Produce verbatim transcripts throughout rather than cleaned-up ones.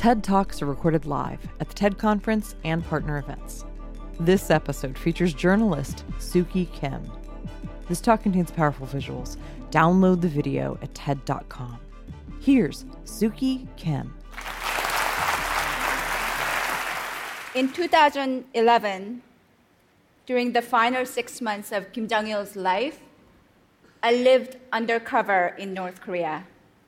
TED Talks are recorded live at the TED Conference and partner events. This episode features journalist Suki Kim. This talk contains powerful visuals. Download the video at T E D dot com. Here's Suki Kim. In two thousand eleven, during the final six months of Kim Jong-il's life, I lived undercover in North Korea.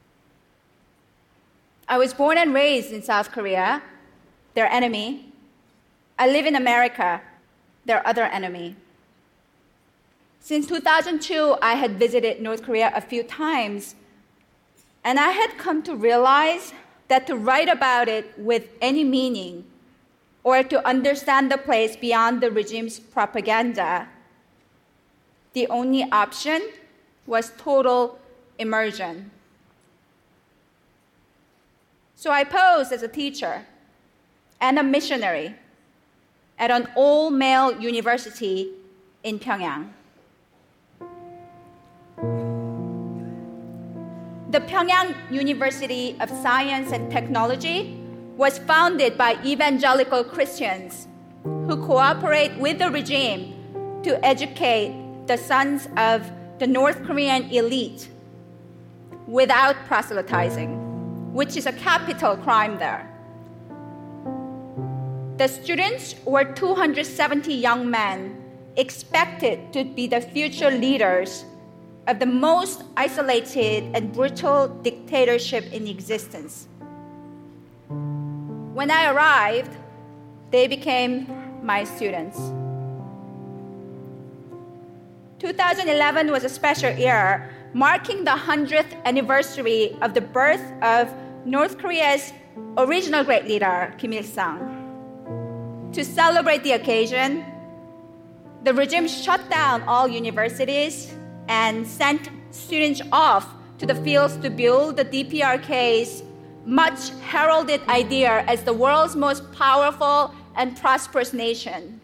I was born and raised in South Korea, their enemy. I live in America, their other enemy. Since two thousand two, I had visited North Korea a few times, and I had come to realize that to write about it with any meaning or to understand the place beyond the regime's propaganda, the only option was total immersion. So I posed as a teacher and a missionary at an all-male university in Pyongyang. The Pyongyang University of Science and Technology was founded by evangelical Christians who cooperate with the regime to educate the sons of the North Korean elite without proselytizing, which is a capital crime there. The students were two hundred seventy young men expected to be the future leaders of the most isolated and brutal dictatorship in existence. When I arrived, they became my students. two thousand eleven was a special year, marking the hundredth anniversary of the birth of North Korea's original great leader, Kim Il-sung. To celebrate the occasion, the regime shut down all universities and sent students off to the fields to build the D P R K's much heralded idea as the world's most powerful and prosperous nation.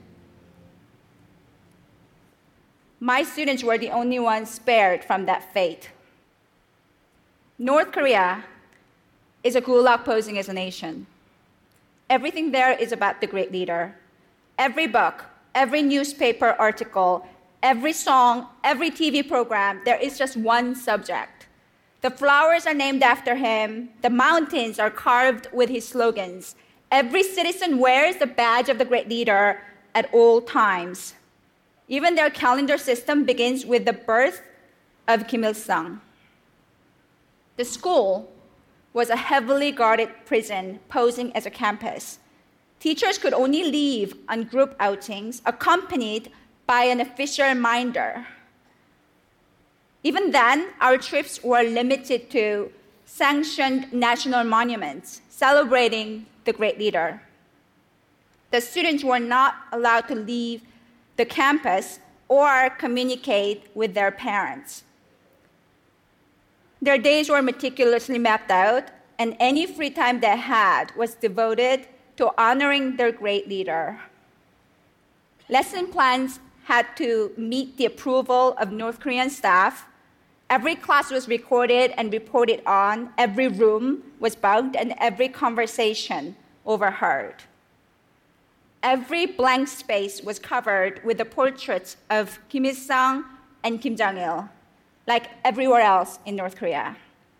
My students were the only ones spared from that fate. North Korea is a gulag posing as a nation. Everything there is about the great leader. Every book, every newspaper article, every song, every T V program, there is just one subject. The flowers are named after him. The mountains are carved with his slogans. Every citizen wears the badge of the great leader at all times. Even their calendar system begins with the birth of Kim Il-sung. The school was a heavily guarded prison posing as a campus. Teachers could only leave on group outings accompanied by an official minder. Even then, our trips were limited to sanctioned national monuments celebrating the great leader. The students were not allowed to leave the campus or communicate with their parents. Their days were meticulously mapped out, and any free time they had was devoted to honoring their great leader. Lesson plans had to meet the approval of North Korean staff. Every class was recorded and reported on. Every room was bugged, and every conversation overheard. Every blank space was covered with the portraits of Kim Il-sung and Kim Jong-il, like everywhere else in North Korea.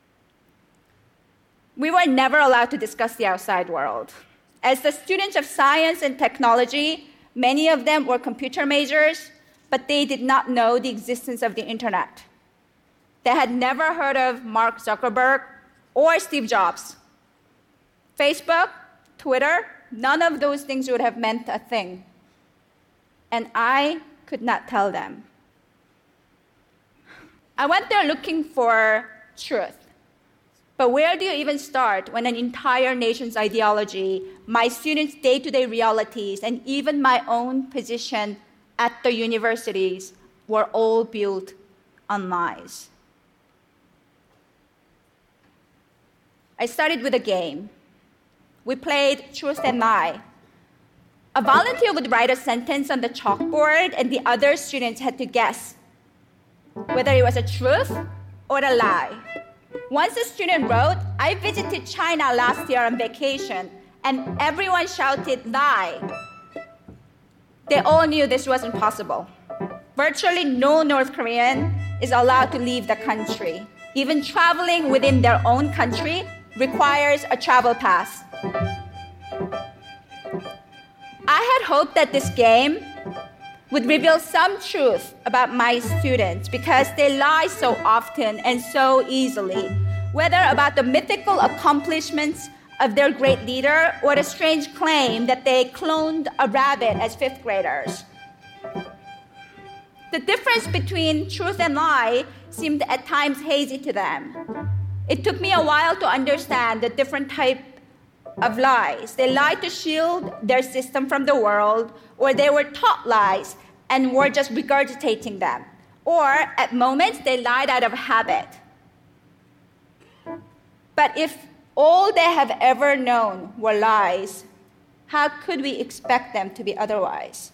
We were never allowed to discuss the outside world. As the students of science and technology, many of them were computer majors, but they did not know the existence of the internet. They had never heard of Mark Zuckerberg or Steve Jobs. Facebook, Twitter, none of those things would have meant a thing. And I could not tell them. I went there looking for truth. But where do you even start when an entire nation's ideology, my students' day-to-day realities, and even my own position at the universities were all built on lies? I started with a game. We played Truth and Lie. A volunteer would write a sentence on the chalkboard, and the other students had to guess whether it was a truth or a lie. Once a student wrote, "I visited China last year on vacation, and everyone shouted, 'Lie.'" They all knew this wasn't possible. Virtually no North Korean is allowed to leave the country. Even traveling within their own country requires a travel pass. I had hoped that this game would reveal some truth about my students because they lie so often and so easily, whether about the mythical accomplishments of their great leader or the strange claim that they cloned a rabbit as fifth graders. The difference between truth and lie seemed at times hazy to them. It took me a while to understand the different type of lies. They lied to shield their system from the world, or they were taught lies and were just regurgitating them. Or at moments, they lied out of habit. But if all they have ever known were lies, how could we expect them to be otherwise?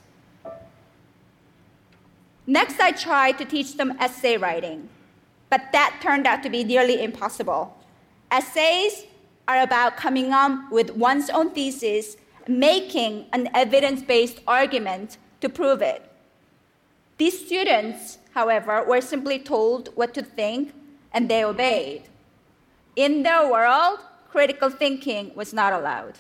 Next, I tried to teach them essay writing, but that turned out to be nearly impossible. Essays are about coming up with one's own thesis, making an evidence-based argument to prove it. These students, however, were simply told what to think, and they obeyed. In their world, critical thinking was not allowed.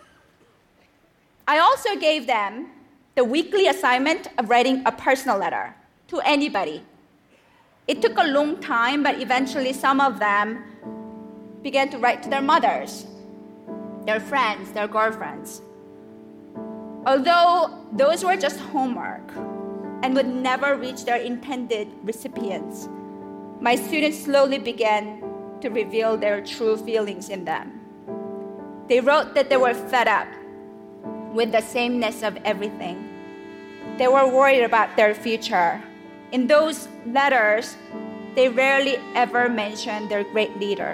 I also gave them the weekly assignment of writing a personal letter to anybody. It took a long time, but eventually some of them began to write to their mothers, their friends, their girlfriends. Although those were just homework and would never reach their intended recipients, my students slowly began to reveal their true feelings in them. They wrote that they were fed up with the sameness of everything. They were worried about their future. In those letters, they rarely ever mentioned their great leader.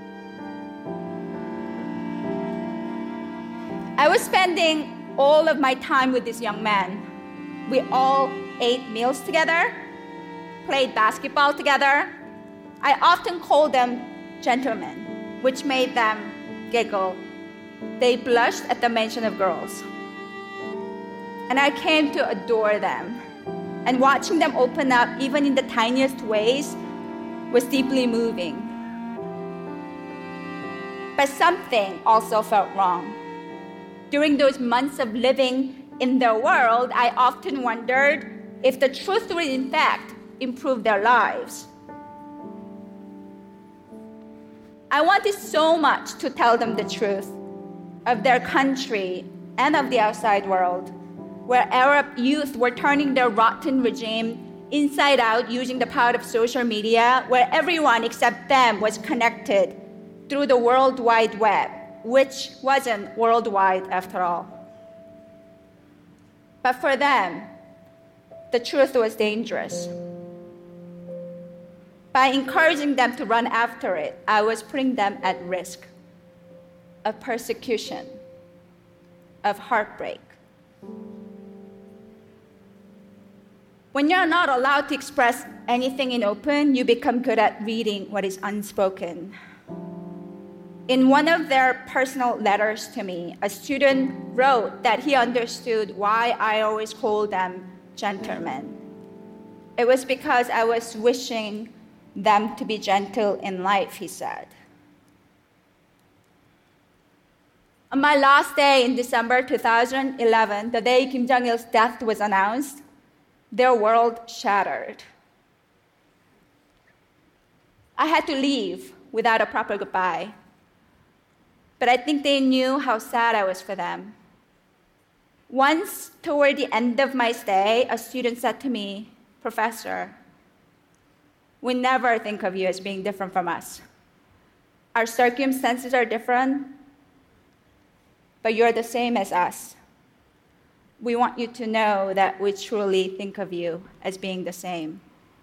I was spending all of my time with this young man. We all ate meals together, played basketball together. I often called them gentlemen, which made them giggle. They blushed at the mention of girls. And I came to adore them. And watching them open up, even in the tiniest ways, was deeply moving. But something also felt wrong. During those months of living in their world, I often wondered if the truth would in fact improve their lives. I wanted so much to tell them the truth of their country and of the outside world, where Arab youth were turning their rotten regime inside out using the power of social media, where everyone except them was connected through the World Wide Web, which wasn't worldwide after all. But for them, the truth was dangerous. By encouraging them to run after it, I was putting them at risk of persecution, of heartbreak. When you're not allowed to express anything in open, you become good at reading what is unspoken. In one of their personal letters to me, a student wrote that he understood why I always called them gentlemen. It was because I was wishing them to be gentle in life, he said. On my last day in December two thousand eleven, the day Kim Jong-il's death was announced, their world shattered. I had to leave without a proper goodbye. But I think they knew how sad I was for them. Once, toward the end of my stay, a student said to me, "Professor, we never think of you as being different from us. Our circumstances are different, but you're the same as us. We want you to know that we truly think of you as being the same."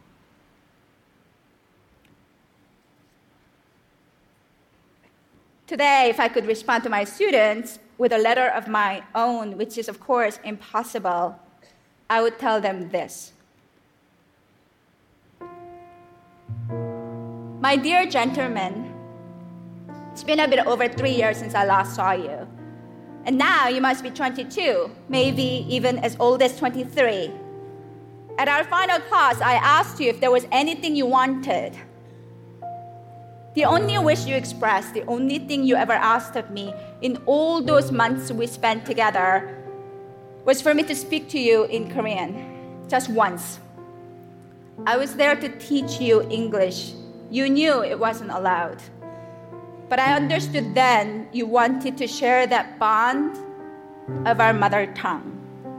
Today, if I could respond to my students with a letter of my own, which is, of course, impossible, I would tell them this. My dear gentlemen, it's been a bit over three years since I last saw you. And now you must be twenty-two, maybe even as old as twenty-three. At our final class, I asked you if there was anything you wanted. The only wish you expressed, the only thing you ever asked of me in all those months we spent together was for me to speak to you in Korean, just once. I was there to teach you English. You knew it wasn't allowed. But I understood then you wanted to share that bond of our mother tongue.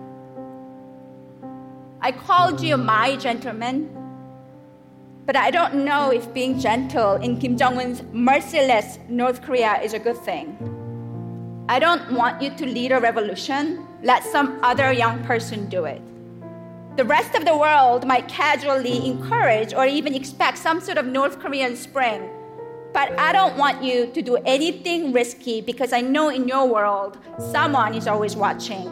I called you my gentleman, but I don't know if being gentle in Kim Jong-un's merciless North Korea is a good thing. I don't want you to lead a revolution. Let some other young person do it. The rest of the world might casually encourage or even expect some sort of North Korean spring. But I don't want you to do anything risky because I know in your world, someone is always watching.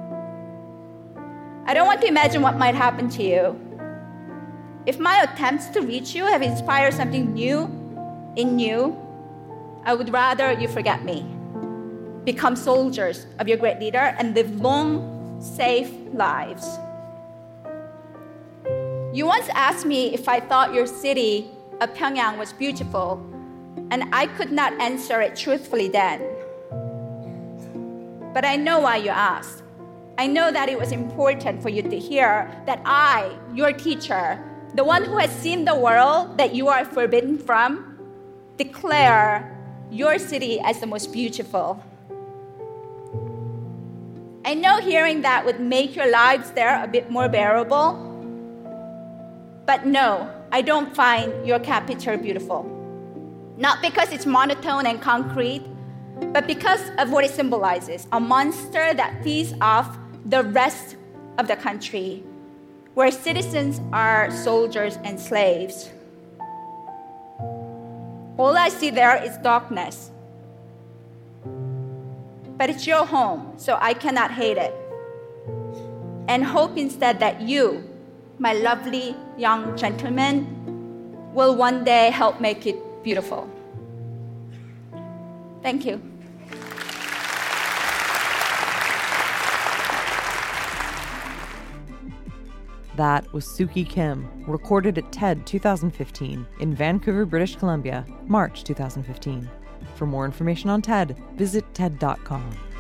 I don't want to imagine what might happen to you. If my attempts to reach you have inspired something new in you, I would rather you forget me. Become soldiers of your great leader and live long, safe lives. You once asked me if I thought your city of Pyongyang was beautiful, and I could not answer it truthfully then. But I know why you asked. I know that it was important for you to hear that I, your teacher, the one who has seen the world that you are forbidden from, declare your city as the most beautiful. I know hearing that would make your lives there a bit more bearable, but no, I don't find your capital beautiful. Not because it's monotone and concrete, but because of what it symbolizes, a monster that feeds off the rest of the country, where citizens are soldiers and slaves. All I see there is darkness. But it's your home, so I cannot hate it. And hope instead that you, my lovely young gentleman, will one day help make it beautiful. Thank you. That was Suki Kim, recorded at TED twenty fifteen in Vancouver, British Columbia, March twenty fifteen. For more information on TED, visit TED dot com.